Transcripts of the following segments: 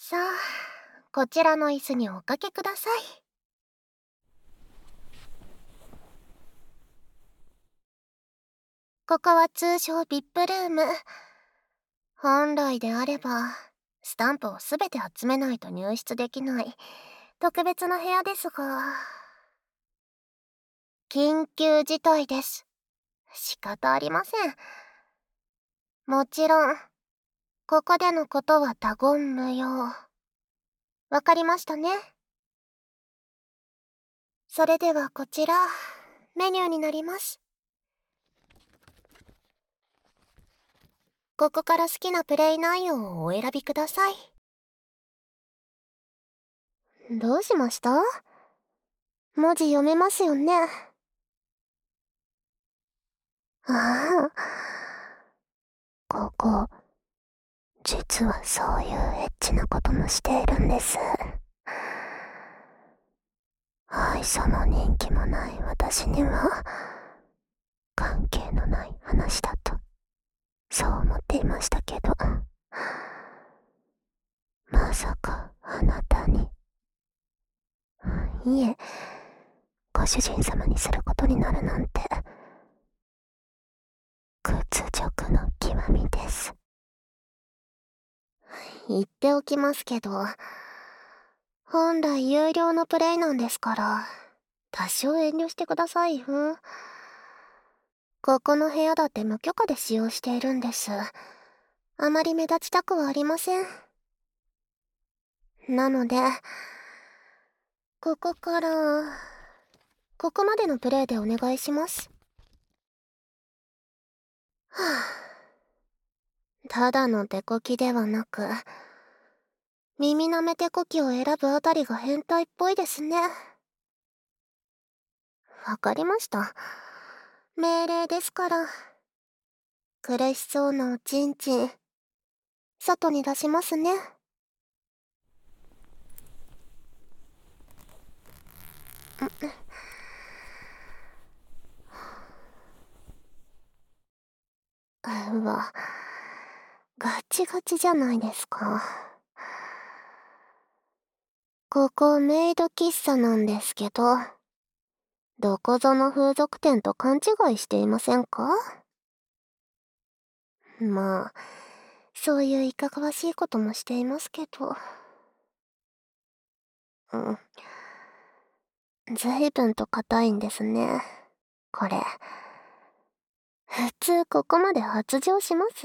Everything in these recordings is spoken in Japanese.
さあ、こちらの椅子におかけください。ここは通称 VIP ルーム。本来であれば、スタンプをすべて集めないと入室できない特別な部屋ですが、緊急事態です。仕方ありません。もちろん、ここでのことは他言無用。わかりましたね。それではこちら、メニューになります。ここから好きなプレイ内容をお選びください。どうしました？文字読めますよね？ああ、ここ、実はそういうエッチなこともしているんです。愛想も人気もない私には、関係のない話だと、そう思っていましたけど、まさかあなたに。いえ、ご主人様にすることになるなんて、屈辱の極みです。言っておきますけど、本来有料のプレイなんですから、多少遠慮してくださいよ。ここの部屋だって無許可で使用しているんです。あまり目立ちたくはありません。なので、ここから、ここまでのプレイでお願いします。はぁ。ただの手こきではなく、耳なめ手こきを選ぶあたりが変態っぽいですね。わかりました。命令ですから。苦しそうなおちんちん、外に出しますね。うわ、ガチガチじゃないですか。ここメイド喫茶なんですけど、どこぞの風俗店と勘違いしていませんか？まあ、そういういかがわしいこともしていますけど。ずいぶんと硬いんですね、これ。普通ここまで発情します？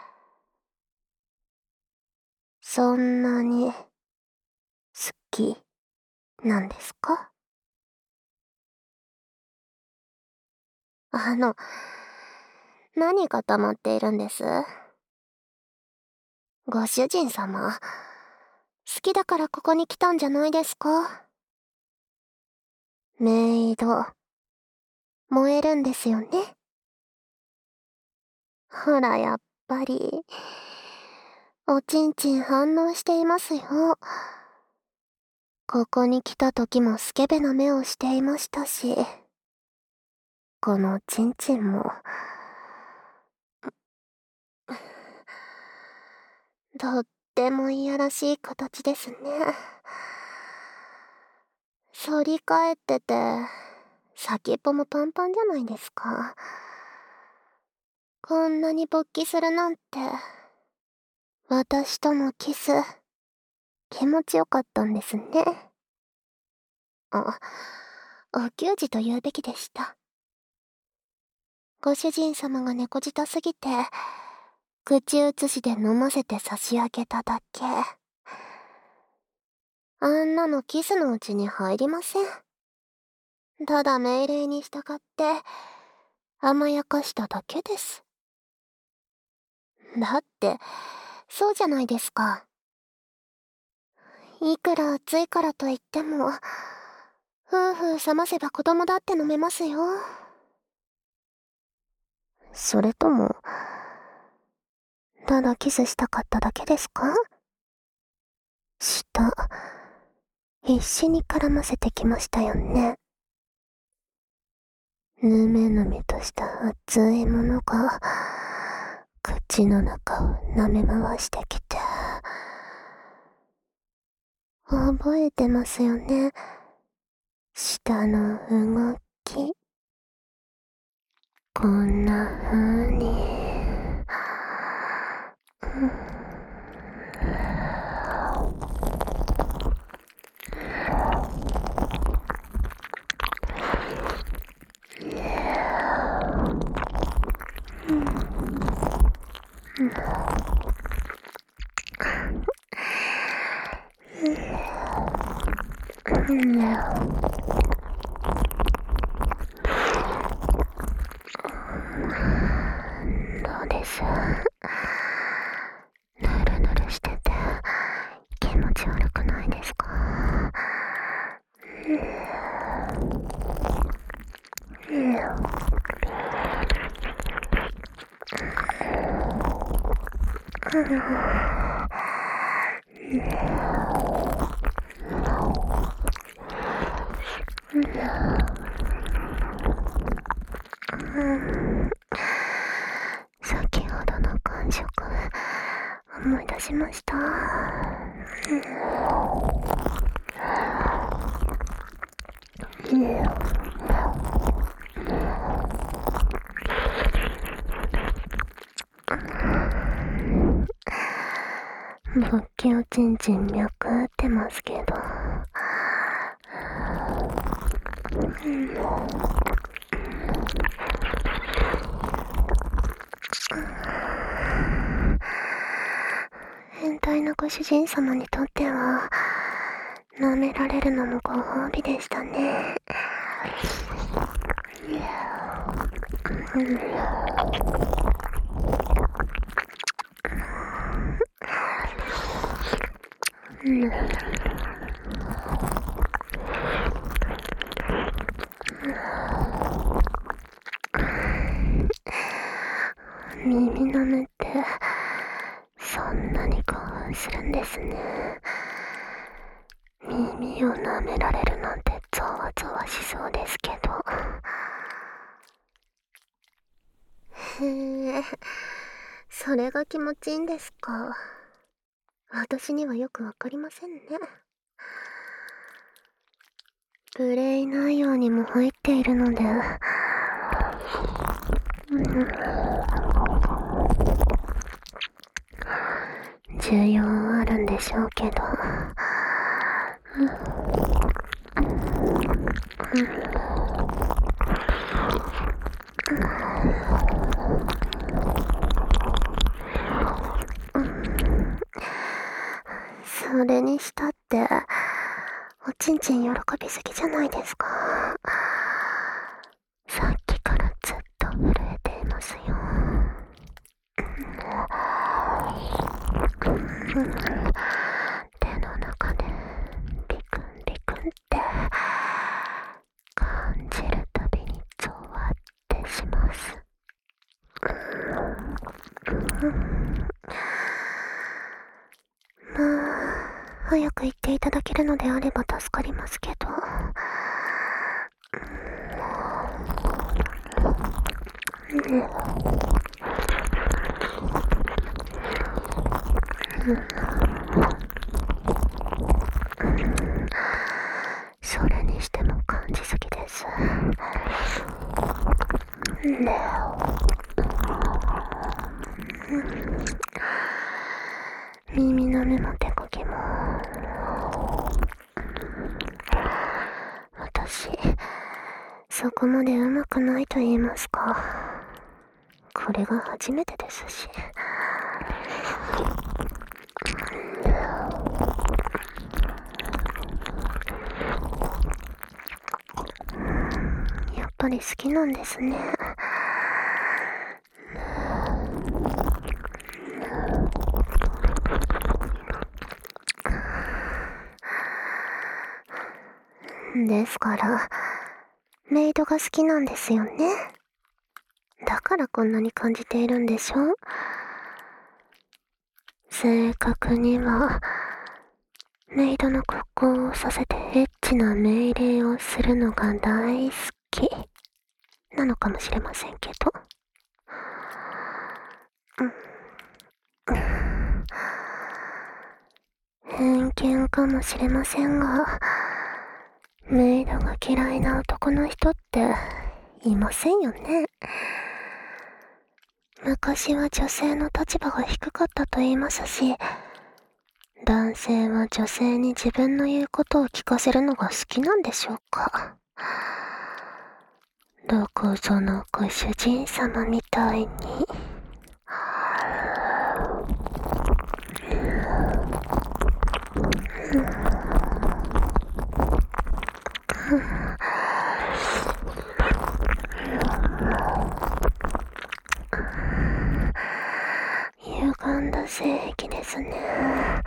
そんなに、好き、なんですか？何が溜まっているんです？ご主人様、好きだからここに来たんじゃないですか？メイド、燃えるんですよね。ほら、やっぱり、おちんちん反応していますよ。ここに来た時もスケベな目をしていましたし、このおちんちんも、とってもいやらしい形ですね。反り返ってて、先っぽもパンパンじゃないですか。こんなに勃起するなんて、私とのキス、気持ちよかったんですね。あ、お給仕と言うべきでした。ご主人様が猫舌すぎて、口移しで飲ませて差し上げただけ。あんなのキスのうちに入りません。ただ命令に従って甘やかしただけです。だって、そうじゃないですか。いくら暑いからといっても、夫婦冷ませば子供だって飲めますよ。それとも、ただキスしたかっただけですか？舌、必死に絡ませてきましたよね。ぬめぬめとした熱いものが、口の中を舐め回してきて。 覚えてますよね。舌の動き。こんな風に。どうです？ぬるぬるしてて気持ち悪くないですか？先ほどの感触思い出しました。勃起おちんちん脈打ってますけど、変態なご主人様にとっては舐められるのもご褒美でしたね。耳の目ってそんなに興奮するんですね。耳を舐められるなんてゾワゾワしそうですけど。へえ、それが気持ちいいんですか。私にはよくわかりませんね。プレイ内容にも入っているので、需要はあるんでしょうけど、それにしたっておちんちん喜びすぎじゃないですか。さっきからずっと震えていますよ。手の中でビクンビクンって感じるたびにゾワってします。まあ早く言っていただけるのであれば助かりますけど。それにしても感じすぎです。耳の目も手こきも、私そこまで上手くないと言いますか。これが初めてですし。やっぱり好きなんですね。ですからメイドが好きなんですよね。だからこんなに感じているんでしょ。正確にはメイドの格好をさせてエッチな命令をするのが大好きなのかもしれませんけど、偏見かもしれませんが、メイドが嫌いな男の人っていませんよね。昔は女性の立場が低かったと言いますし、男性は女性に自分の言うことを聞かせるのが好きなんでしょうか。どこぞのご主人様みたいに。歪んだ性癖ですね。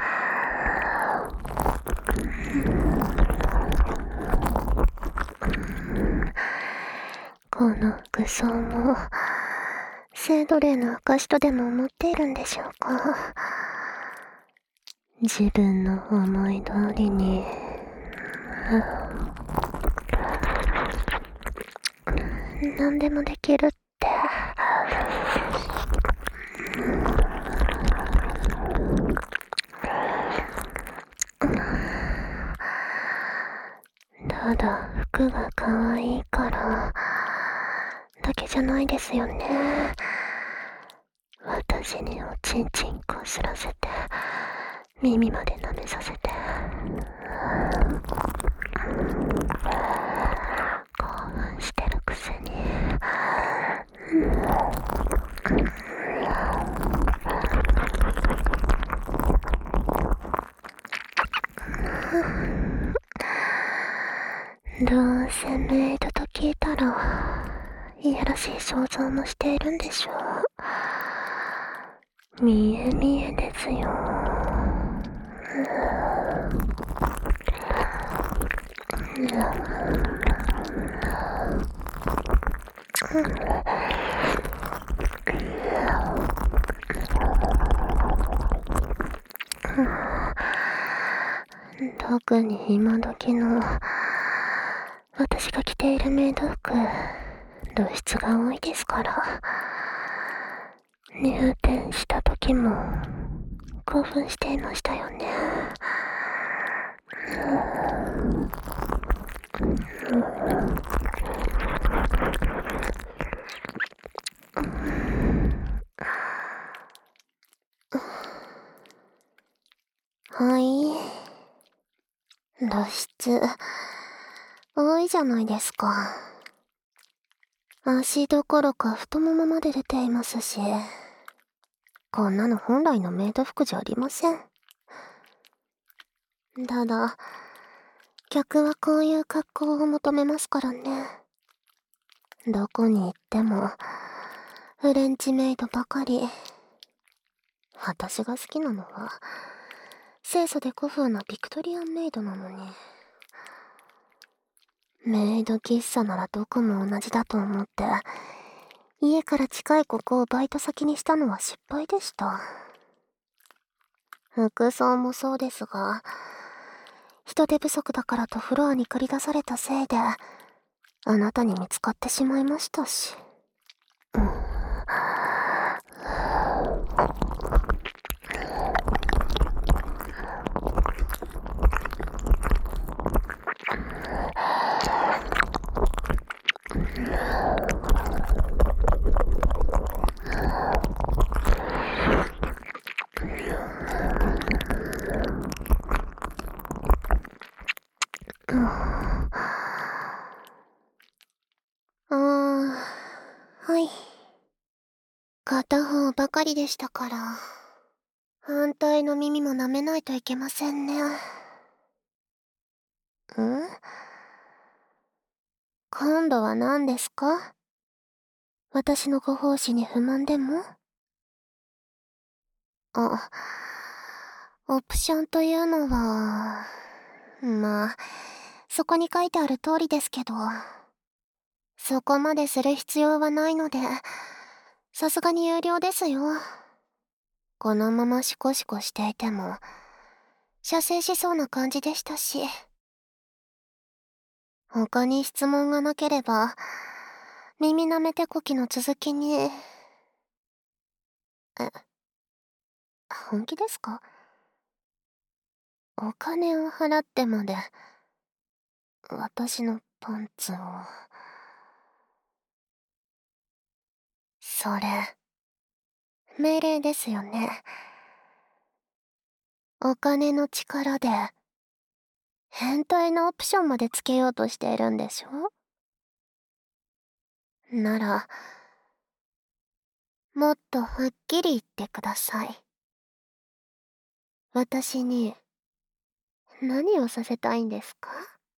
この服装も性奴隷の証とでも思っているんでしょうか。自分の思い通りに何でもできるって。ただ服が可愛いからだけじゃないですよね。私におちんちんこすらせて耳まで舐めさせて興奮してるくせに。どうせメイドと聞いたらいやらしい想像もしているんでしょう。見え見えですよ。特に今時の私が着ているメイド服、露出が多いですから。入店した時も興奮していましたよね。はい。露出多いじゃないですか。足どころか太ももまで出ていますし、こんなの本来のメイド服じゃありません。ただ、客はこういう格好を求めますからね。どこに行ってもフレンチメイドばかり。私が好きなのは清楚で古風なビクトリアンメイドなのに。メイド喫茶ならどこも同じだと思って家から近いここをバイト先にしたのは失敗でした。服装もそうですが、人手不足だからとフロアに繰り出されたせいであなたに見つかってしまいましたし。はい。片方ばかりでしたから、反対の耳も舐めないといけませんね。今度は何ですか？私のご奉仕に不満でも？あ、オプションというのは、まあ、そこに書いてある通りですけど、そこまでする必要はないので、さすがに有料ですよ。このままシコシコしていても、射精しそうな感じでしたし。他に質問がなければ、耳舐め手こきの続きに。本気ですか？ お金を払ってまで私のパンツを。それ命令ですよね。お金の力で変態のオプションまでつけようとしているんでしょ？ならもっとはっきり言ってください。私に何をさせたいんですか？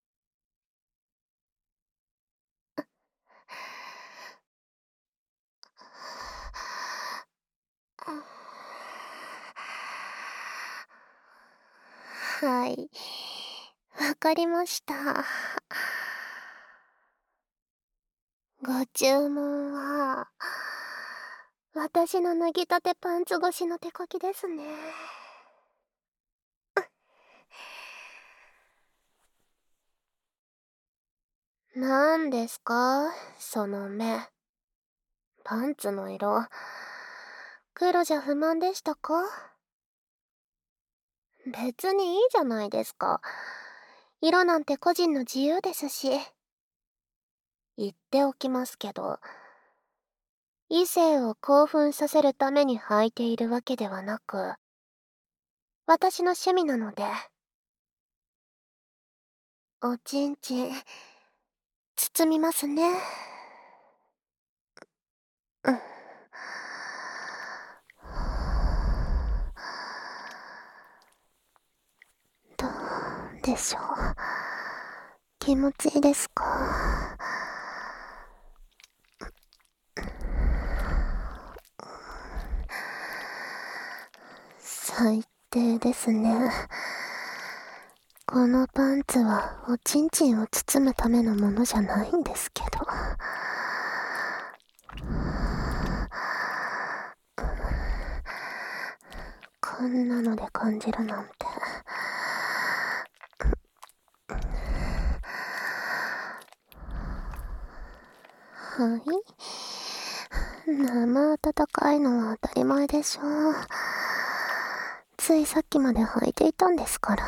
はい、わかりました。ご注文は、私の脱ぎたてパンツ越しの手こきですね。なんですかその目。パンツの色、黒じゃ不満でしたか？別にいいじゃないですか。色なんて個人の自由ですし。言っておきますけど、異性を興奮させるために履いているわけではなく、私の趣味なので。おちんちん、包みますね。うん。どうでしょう。気持ちいいですか？最低ですね。このパンツはおちんちんを包むためのものじゃないんですけど。こんなので感じるなんて。はい。生温かいのは当たり前でしょう。ついさっきまで履いていたんですから。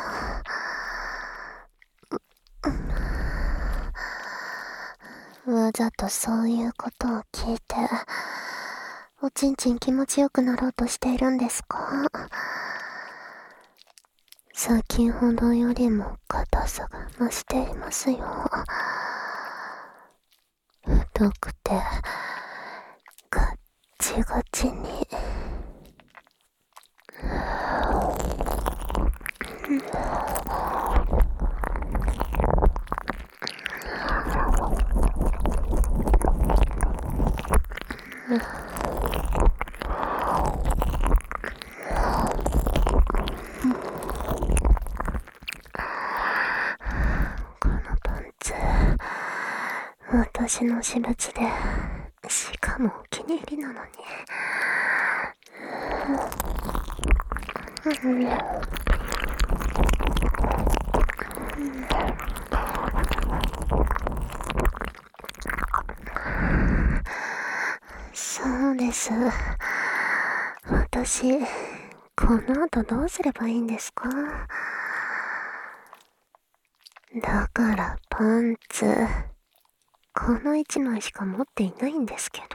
わざとそういうことを聞いて、おちんちん気持ちよくなろうとしているんですか？先ほどよりも硬さが増していますよ。太くてガッチガチに。このパンツ、私の私物で、しかもお気に入りなのに。そうです。私、この後どうすればいいんですか？だからパンツ、この1枚しか持っていないんですけど。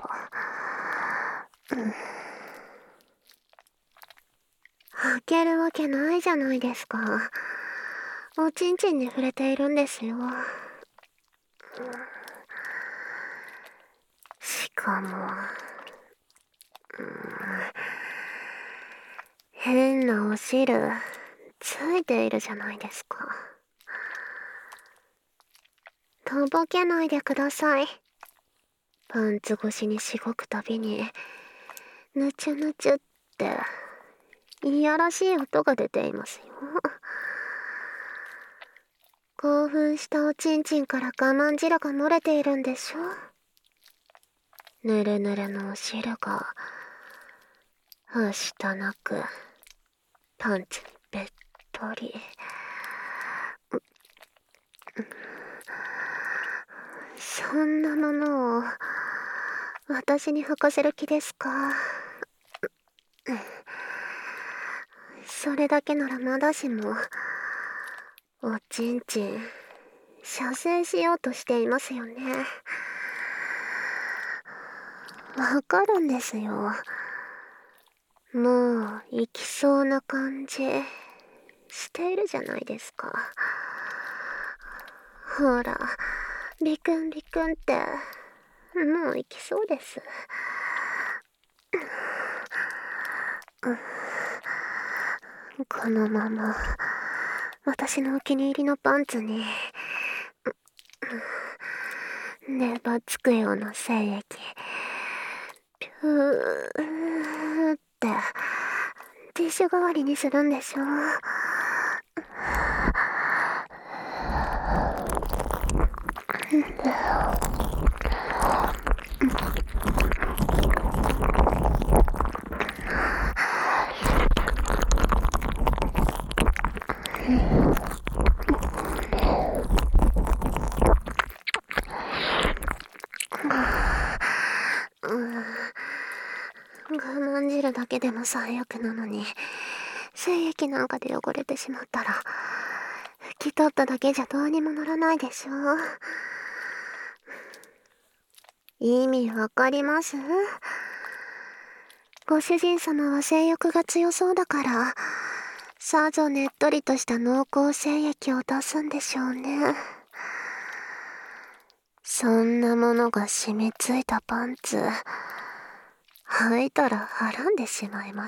履けるわけないじゃないですか。おちんちんに触れているんですよ。しかも、変なお汁ついているじゃないですか。とぼけないでください。パンツ越しにしごくたびにぬちゅぬちゅっていやらしい音が出ていますよ。興奮したおちんちんから我慢汁が漏れているんでしょ。ぬるぬるのお汁がはしたなくパンツにべっとり。そんなものを私に履かせる気ですか？それだけならまだしも、 おちんちん、射精しようとしていますよね。わかるんですよ。もう行きそうな感じしているじゃないですか。ほら、ビクンビクンって、もう行きそうです。このまま私のお気に入りのパンツに粘っつくような精液ピューってティッシュ代わりにするんでしょ。我慢汁だけでも最悪なのに、精液なんかで汚れてしまったら拭き取っただけじゃどうにもならないでしょ。意味わかります？ご主人様は性欲が強そうだからさぞねっとりとした濃厚精液を出すんでしょうね。そんなものが染みついたパンツ履いたらはらんでしまいます。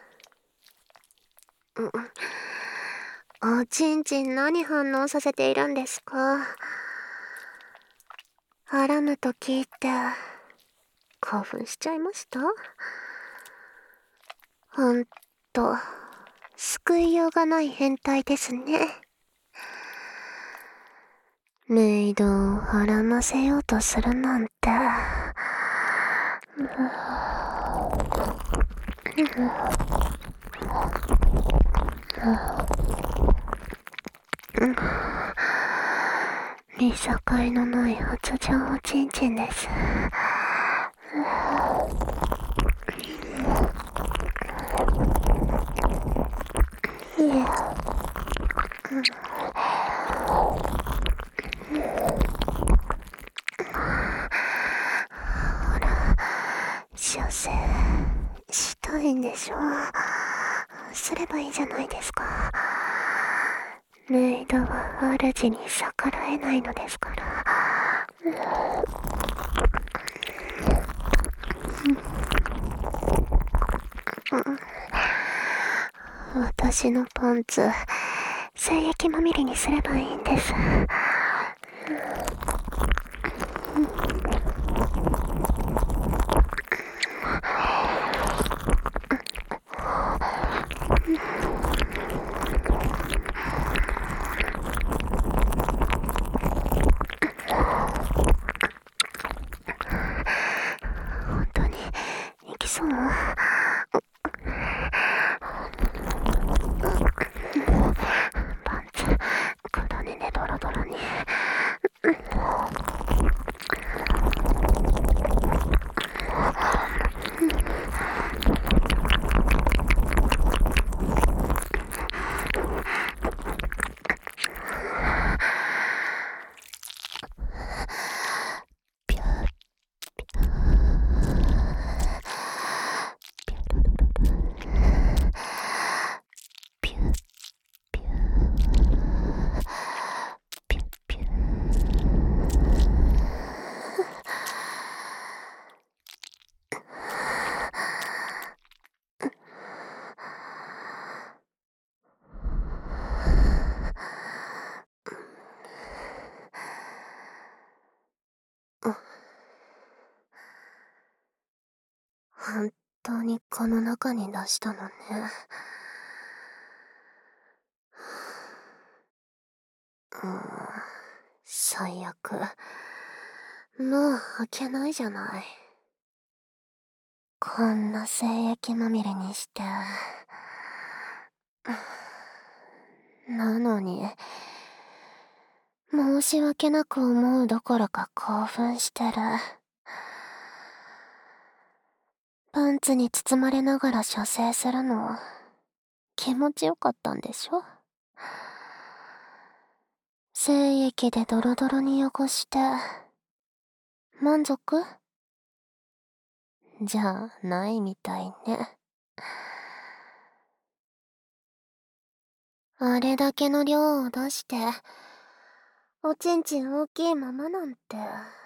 おちんちん何反応させているんですか？はらむと聞いて興奮しちゃいました？ほんと救いようがない変態ですね。メイドをはらませようとするなんて。見境のない発情おちんちんです。ほら、射精したいんでしょ。すればいいじゃないですか。メイドは主に逆らえないのですから。私のパンツ精液まみれにすればいいんです。本当に行きそう？パンツ黒ねねドロドロに。ピューピューピューピューピュー。本当にこの中に出したのね。最悪。もう開けないじゃない。こんな精液まみれにして。なのに、申し訳なく思うどころか興奮してる。パンツに包まれながら射精するの、気持ちよかったんでしょ？ 精液でドロドロに汚して、満足？じゃあ、ないみたいね。あれだけの量を出して、おちんちん大きいままなんて。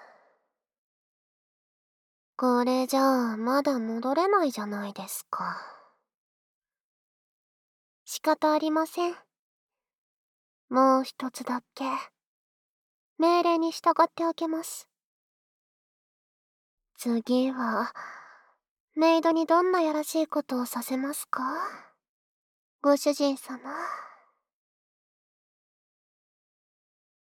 これじゃあ、まだ戻れないじゃないですか。仕方ありません。もう一つだけ、命令に従ってあげます。次は、メイドにどんなやらしいことをさせますか？ご主人様。